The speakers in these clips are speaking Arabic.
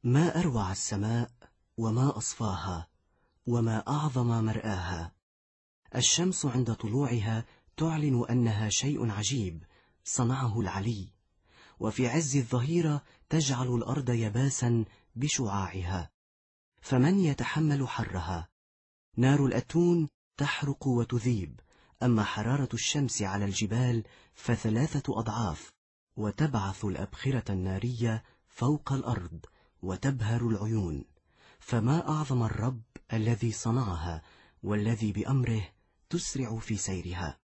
ما أروع السماء وما أصفاها وما أعظم مرآها. الشمس عند طلوعها تعلن أنها شيء عجيب صنعه العلي، وفي عز الظهيرة تجعل الأرض يباسا بشعاعها، فمن يتحمل حرها؟ نار الأتون تحرق وتذيب، أما حرارة الشمس على الجبال فثلاثة أضعاف، وتبعث الأبخرة النارية فوق الأرض وتبهر العيون. فما أعظم الرب الذي صنعها، والذي بأمره تسرع في سيرها.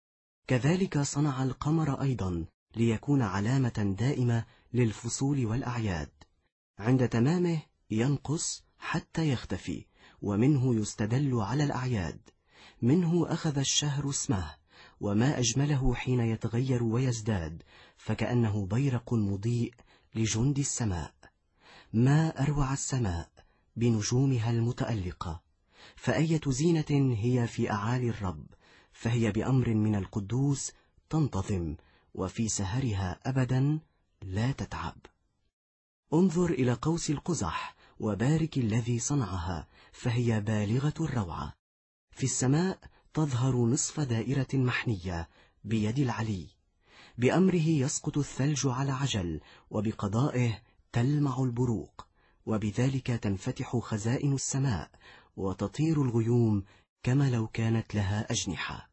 كذلك صنع القمر أيضا ليكون علامة دائمة للفصول والأعياد، عند تمامه ينقص حتى يختفي، ومنه يستدل على الأعياد. منه أخذ الشهر اسمه، وما أجمله حين يتغير ويزداد، فكأنه بيرق مضيء لجند السماء. ما أروع السماء بنجومها المتألقة، فأية زينة هي في أعالي الرب، فهي بأمر من القدوس تنتظم، وفي سهرها أبدا لا تتعب. انظر إلى قوس القزح وبارك الذي صنعها، فهي بالغة الروعة. في السماء تظهر نصف دائرة محنية بيد العلي، بأمره يسقط الثلج على عجل، وبقضائه تلمع البروق، وبذلك تنفتح خزائن السماء وتطير الغيوم كما لو كانت لها أجنحة.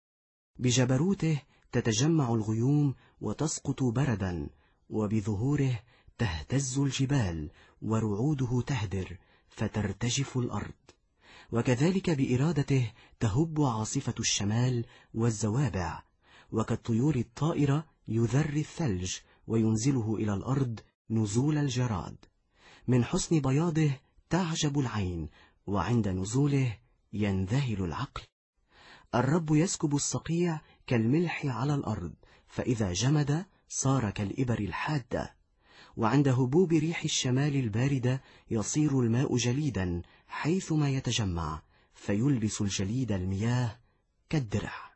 بجبروته تتجمع الغيوم وتسقط بردا، وبظهوره تهتز الجبال ورعوده تهدر فترتجف الأرض. وكذلك بإرادته تهب عاصفة الشمال والزوابع، وكالطيور الطائرة يذر الثلج وينزله إلى الأرض نزول الجراد. من حسن بياضه تعجب العين، وعند نزوله ينذهل العقل. الرب يسكب الصقيع كالملح على الأرض، فإذا جمد صار كالإبر الحادة. وعند هبوب ريح الشمال الباردة يصير الماء جليدا حيثما يتجمع، فيلبس الجليد المياه كالدرع.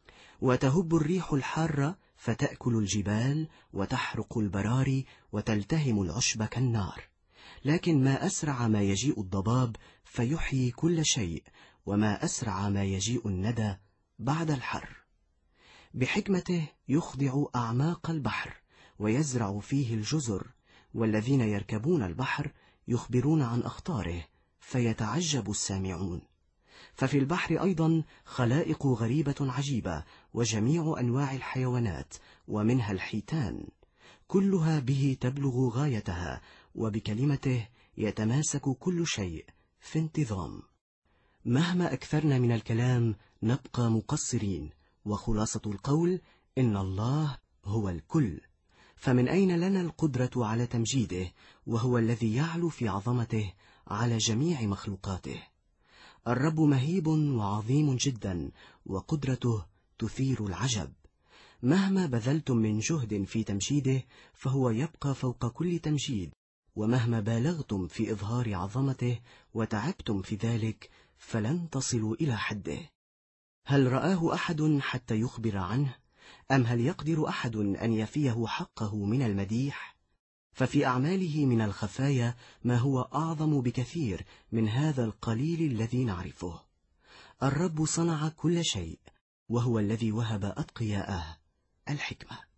وتهب الريح الحارة فتأكل الجبال وتحرق البراري وتلتهم العشب كالنار. لكن ما أسرع ما يجيء الضباب فيحيي كل شيء، وما أسرع ما يجيء الندى بعد الحر. بحكمته يخضع أعماق البحر ويزرع فيه الجزر، والذين يركبون البحر يخبرون عن أخطاره فيتعجب السامعون. ففي البحر أيضا خلائق غريبة عجيبة، وجميع أنواع الحيوانات، ومنها الحيتان، كلها به تبلغ غايتها، وبكلمته يتماسك كل شيء في انتظام. مهما أكثرنا من الكلام نبقى مقصرين، وخلاصة القول إن الله هو الكل، فمن أين لنا القدرة على تمجيده، وهو الذي يعلو في عظمته على جميع مخلوقاته. الرب مهيب وعظيم جدا، وقدرته تثير العجب. مهما بذلتم من جهد في تمجيده فهو يبقى فوق كل تمجيد، ومهما بالغتم في إظهار عظمته وتعبتم في ذلك فلن تصلوا إلى حده. هل رآه أحد حتى يخبر عنه؟ أم هل يقدر أحد أن يفيه حقه من المديح؟ ففي أعماله من الخفايا ما هو أعظم بكثير من هذا القليل الذي نعرفه. الرب صنع كل شيء، وهو الذي وهب أتقياءه الحكمة.